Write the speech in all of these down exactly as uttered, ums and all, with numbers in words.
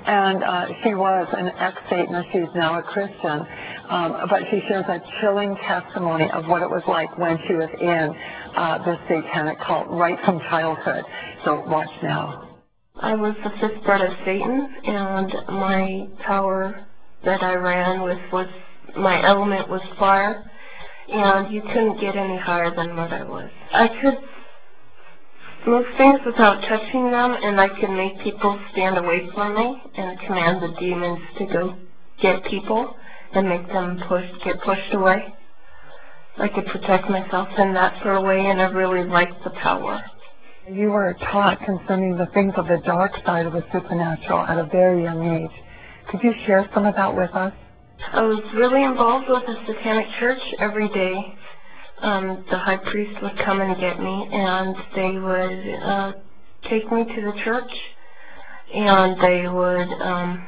And uh, she was an ex-Satanist. She's now a Christian. Um, but she shares a chilling testimony of what it was like when she was in uh, this satanic cult right from childhood. So watch now. I was the fifth bird of Satan, and my power that I ran with was, my element was fire, and you couldn't get any higher than what I was. I could move things without touching them, and I could make people stand away from me and command the demons to go get people and make them push, get pushed away. I could protect myself in that sort of way, and I really liked the power. You were taught concerning the things of the dark side of the supernatural at a very young age. Could you share some of that with us? I was really involved with the Satanic Church every day. Um, the high priest would come and get me, and they would uh, take me to the church, and they would um,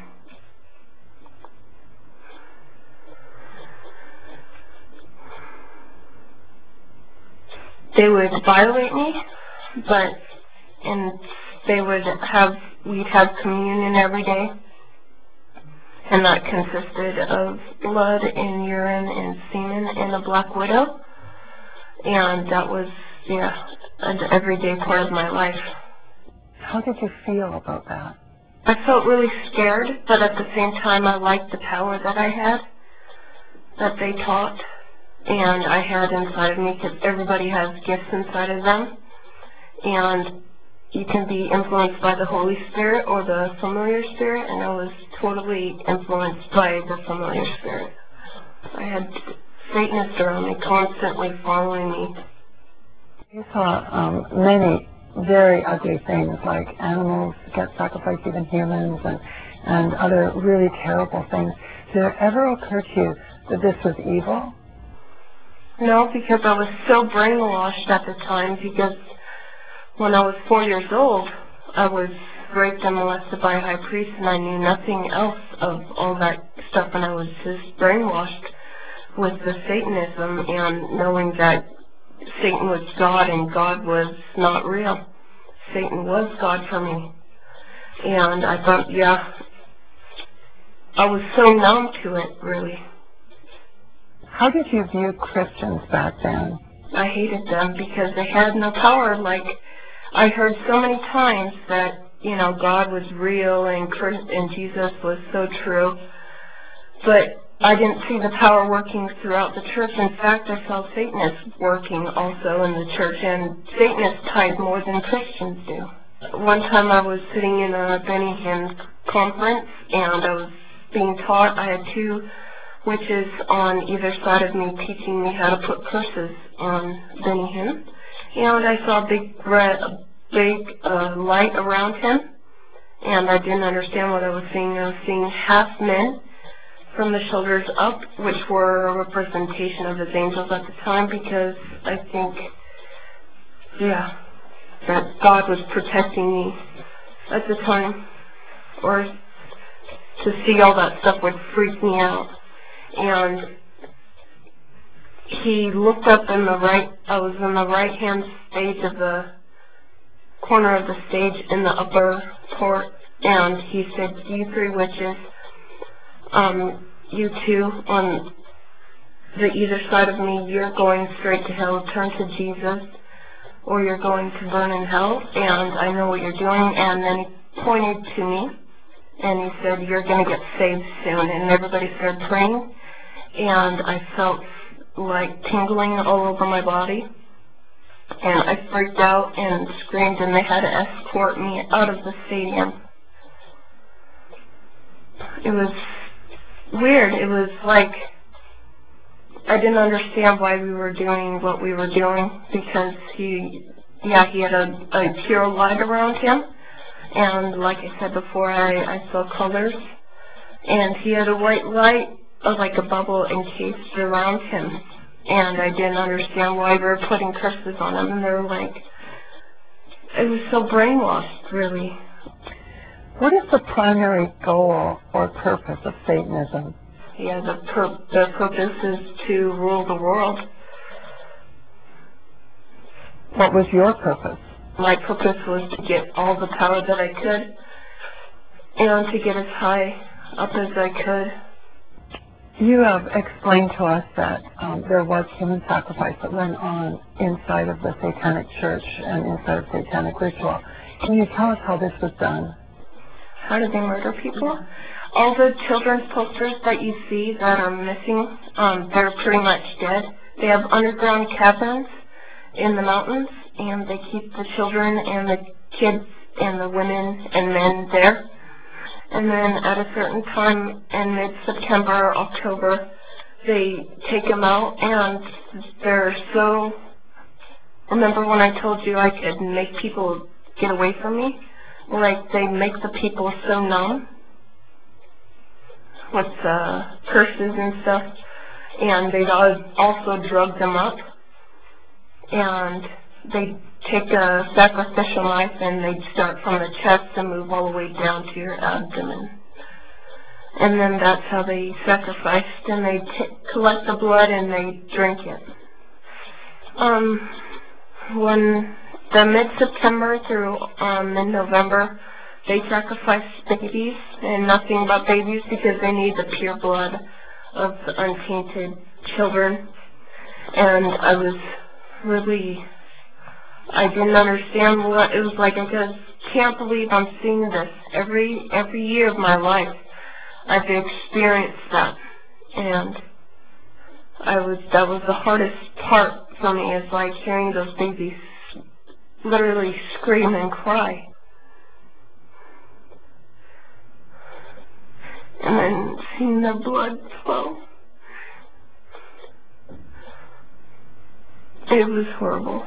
they would violate me, but and they would have we'd have communion every day, and that consisted of blood and urine and semen and a black widow. And that was, yeah, an everyday part of my life. How did you feel about that? I felt really scared, but at the same time I liked the power that I had, that they taught, and I had inside of me, because everybody has gifts inside of them, and you can be influenced by the Holy Spirit or the familiar spirit, and I was totally influenced by the familiar spirit. I had Satanists around me, constantly following me. You saw um, many very ugly things, like animals get sacrificed, even humans, and, and other really terrible things. Did it ever occur to you that this was evil? No, because I was so brainwashed at the time, because when I was four years old, I was raped and molested by a high priest, and I knew nothing else of all that stuff, and I was just brainwashed with the Satanism and knowing that Satan was God and God was not real. Satan was God for me. And I thought, yeah, I was so numb to it, really. How did you view Christians back then? I hated them because they had no power. Like, I heard so many times that, you know, God was real and Christ and Jesus was so true. But I didn't see the power working throughout the church. In fact, I saw Satanists working also in the church, and Satanists tithe more than Christians do. One time I was sitting in a Benny Hinn conference, and I was being taught. I had two witches on either side of me teaching me how to put curses on Benny Hinn, and I saw a big, red, a big uh, light around him, and I didn't understand what I was seeing. I was seeing half men from the shoulders up, which were a representation of his angels at the time, because I think, yeah, that God was protecting me at the time, or to see all that stuff would freak me out. And he looked up in the right, I was in the right-hand stage of the corner of the stage in the upper port, and he said, "You three witches, um, you two on the either side of me, you're going straight to hell. Turn to Jesus, or you're going to burn in hell, and I know what you're doing." And then he pointed to me, and he said, "You're going to get saved soon." And everybody started praying, and I felt like tingling all over my body, and I freaked out and screamed, and they had to escort me out of the stadium. It was weird. It was like I didn't understand why we were doing what we were doing, because he, yeah, he had a, a pure light around him, and like I said before, I, I saw colors, and he had a white light, uh, like a bubble encased around him, and I didn't understand why we were putting curses on him, and they were like, it was so brainwashed, really. What is the primary goal or purpose of Satanism? Yeah, the, pur the purpose is to rule the world. What was your purpose? My purpose was to get all the power that I could and to get as high up as I could. You have explained to us that um, there was human sacrifice that went on inside of the Satanic Church and inside of Satanic ritual. Can you tell us how this was done? How did they murder people? All the children's posters that you see that are missing, um, they're pretty much dead. They have underground caverns in the mountains, and they keep the children and the kids and the women and men there. And then at a certain time in mid-September or October, they take them out, and they're so... Remember when I told you I could make people get away from me? Like, they make the people so numb with uh, curses and stuff, and they also drug them up, and they take a sacrificial knife and they start from the chest and move all the way down to your abdomen. And then that's how they sacrificed, and they t collect the blood and they drink it. Um, when the mid-September through um, mid-November, they sacrifice babies and nothing but babies because they need the pure blood of the untainted children. And I was really, I didn't understand what it was like. I just can't believe I'm seeing this. Every, every year of my life, I've experienced that. And I was, that was the hardest part for me, is like hearing those babies literally scream and cry. And then seeing the blood flow. It was horrible.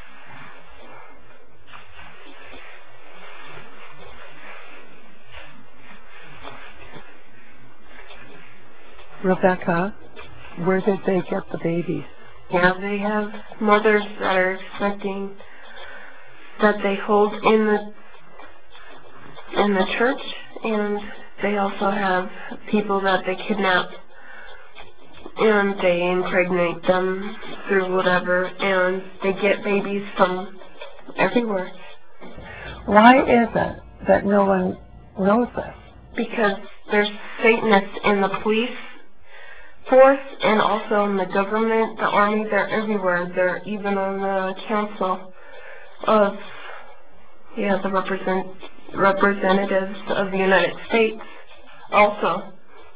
Rebecca, where did they get the babies? Yeah, they have mothers that are expecting, that they hold in the in the church, and they also have people that they kidnap, and they impregnate them through whatever, and they get babies from everywhere. Why is it that no one knows this? Because there's Satanists in the police force and also in the government, the army. They're everywhere. They're even on the council of, yeah, the represent, representatives of the United States also.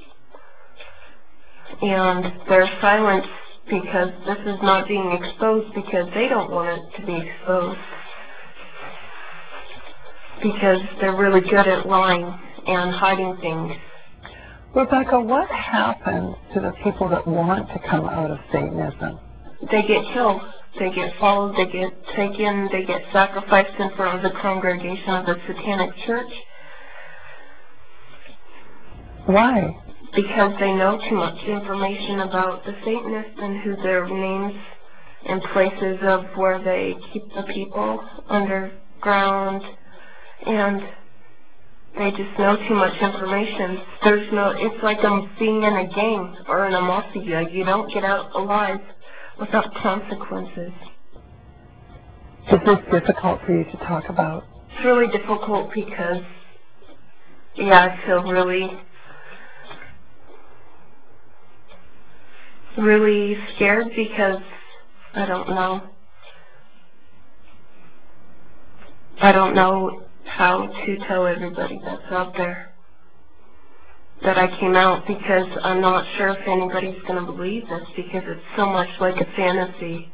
And they're silenced because this is not being exposed, because they don't want it to be exposed. Because they're really good at lying and hiding things. Rebecca, what happens to the people that want to come out of Satanism? They get killed. They get followed. They get taken. They get sacrificed in front of the congregation of the Satanic Church. Why? Because they know too much information about the Satanists and who their names and places of where they keep the people underground, and they just know too much information. There's no, it's like I'm being in a gang or in a mafia. You don't get out alive without consequences. Is this difficult for you to talk about? It's really difficult because, yeah, I feel really, really scared because I don't know. I don't know how to tell everybody that's out there that I came out, because I'm not sure if anybody's going to believe this, because it's so much like a fantasy.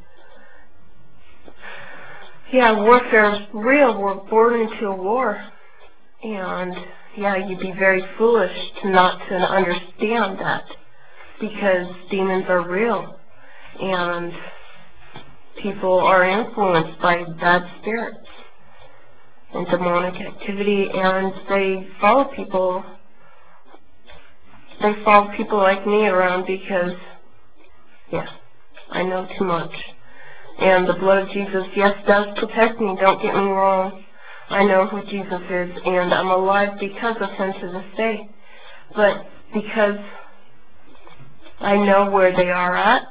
Yeah, warfare is real. We're born into a war. And, yeah, you'd be very foolish to not to understand that, because demons are real. And people are influenced by bad spirits and demonic activity, and they follow people. They follow people like me around because, yeah, I know too much. And the blood of Jesus, yes, does protect me, don't get me wrong. I know who Jesus is, and I'm alive because of him to this day. But because I know where they are at,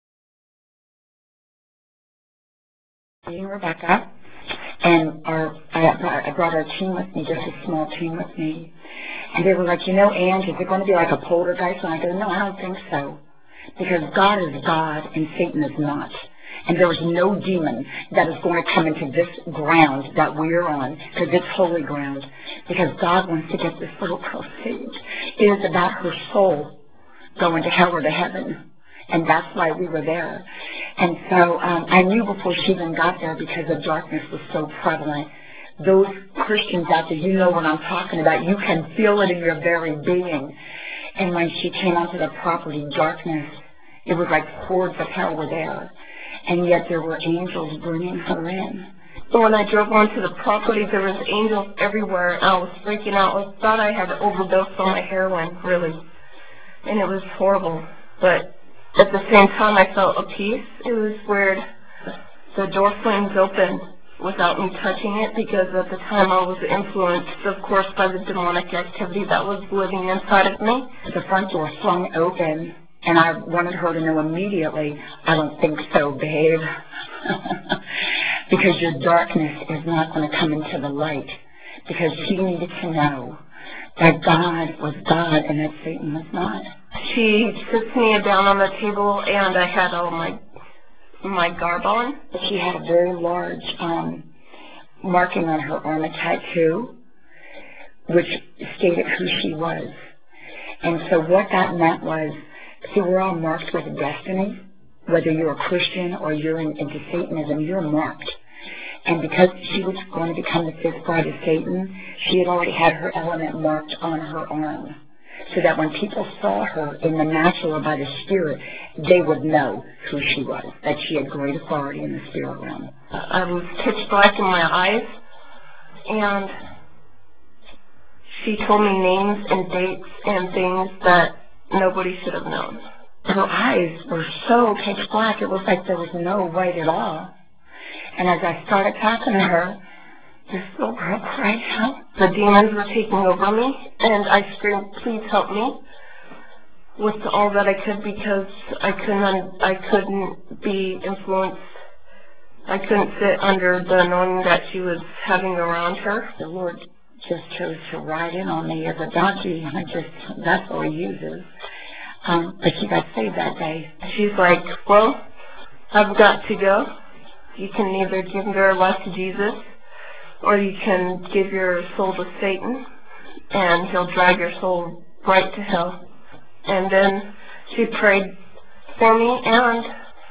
I'm Rebecca, and our I brought, I brought our team with me, just a small team with me. And they were like, you know, Ange, is it going to be like a poltergeist? And I go, no, I don't think so. Because God is God and Satan is not. And there is no demon that is going to come into this ground that we are on, because it's holy ground. Because God wants to get this little girl saved. It is about her soul going to hell or to heaven. And that's why we were there. And so um, I knew before she even got there, because the darkness was so prevalent. Those Christians out there, you know what I'm talking about. You can feel it in your very being. And when she came onto the property, darkness, it was like hordes of hell were there. And yet there were angels bringing her in. So when I drove onto the property, there was angels everywhere. And I was freaking out. I thought I had overdosed on my heroin, really. And it was horrible. But at the same time, I felt a peace. It was weird. The door flames open without me touching it, because at the time I was influenced, of course, by the demonic activity that was living inside of me. The front door flung open, and I wanted her to know immediately, I don't think so, babe. Because your darkness is not going to come into the light. Because she needed to know that God was God and that Satan was not. She sits me down on the table, and I had all my my garb on. She had a very large um, marking on her arm, a tattoo, which stated who she was. And so what that meant was, see, we're all marked with a destiny. Whether you're a Christian or you're in, into Satanism, you're marked. And because she was going to become the fifth bride of Satan, she had already had her element marked on her arm. So that when people saw her in the natural or by the spirit, they would know who she was, that she had great authority in the spirit realm. I was pitch black in my eyes, and she told me names and dates and things that nobody should have known. Her eyes were so pitch black, it was like there was no light at all. And as I started talking to her, this little girl cried out. The demons were taking over me, and I screamed, please help me, with all that I could, because I couldn't, I couldn't be influenced. I couldn't sit under the anointing that she was having around her. The Lord just chose to ride in on me as a donkey, and I just, that's all he uses. Um, but she got saved that day. She's like, well, I've got to go. You can either give your life to Jesus, or you can give your soul to Satan, and he'll drag your soul right to hell. And then she prayed for me, and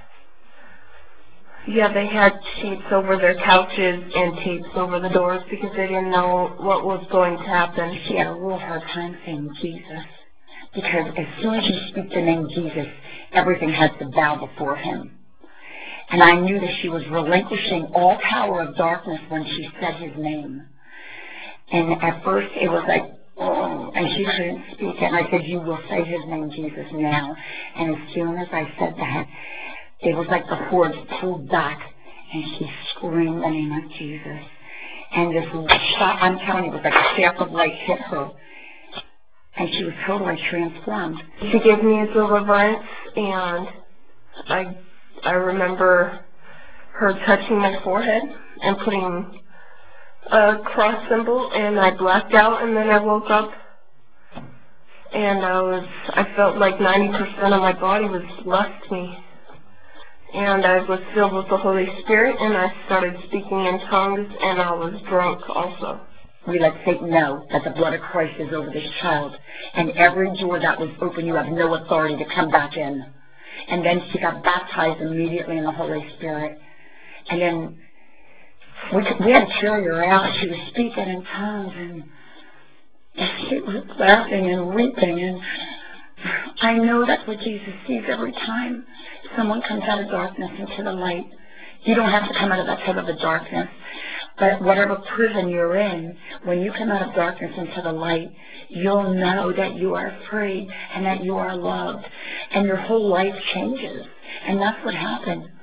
yeah, they had sheets over their couches and tapes over the doors because they didn't know what was going to happen. She had a real hard time saying Jesus, because as soon as you speak the name Jesus, everything has to bow before him. And I knew that she was relinquishing all power of darkness when she said his name. And at first it was like, oh, and she couldn't speak it. And I said, you will say his name, Jesus, now. And as soon as I said that, it was like the hordes pulled back, and she screamed the name of Jesus. And this shot, I'm telling you, it was like a shaft of light hit her. And she was totally transformed. She gave me a deliverance, and I I remember her touching my forehead and putting a cross symbol, and I blacked out, and then I woke up, and I was, I felt like ninety percent of my body was left me, and I was filled with the Holy Spirit, and I started speaking in tongues, and I was drunk also. We let Satan know that the blood of Christ is over this child, and every door that was open, you have no authority to come back in. And then she got baptized immediately in the Holy Spirit. And then we, we had to carry her out. She was speaking in tongues, and, and she was laughing and weeping. And I know that's what Jesus sees every time someone comes out of darkness into the light. You don't have to come out of that type of a darkness. But whatever prison you're in, when you come out of darkness into the light, you'll know that you are free and that you are loved. And your whole life changes. And that's what happened.